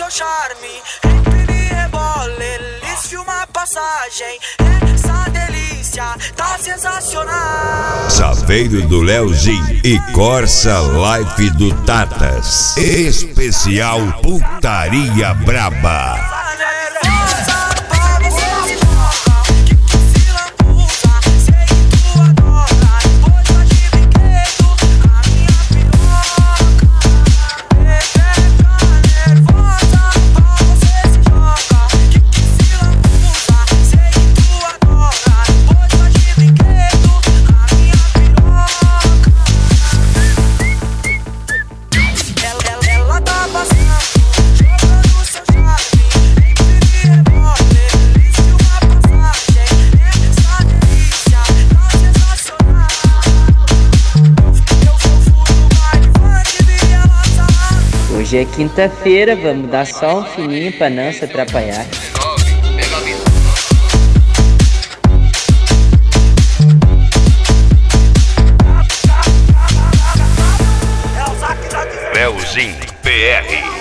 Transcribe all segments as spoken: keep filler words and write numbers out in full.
seu charme, entre e rebola, eles filmam a passagem. Essa delícia tá sensacional. Saveiro do Leozinho e Corsa Life do Tatas. Especial Putaria Braba. Hoje é quinta-feira, vamos dar só um fininho pra não se atrapalhar. Leozinho P R.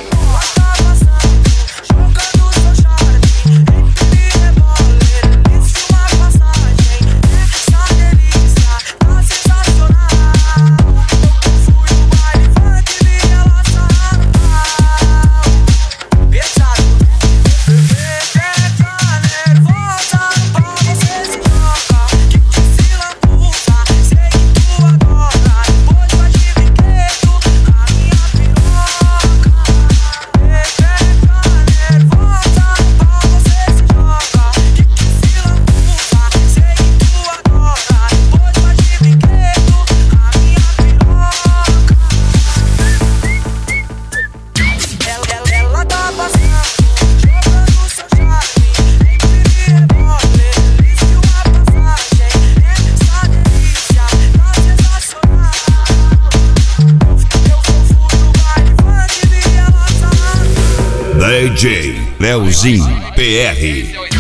D J Leozinho P R.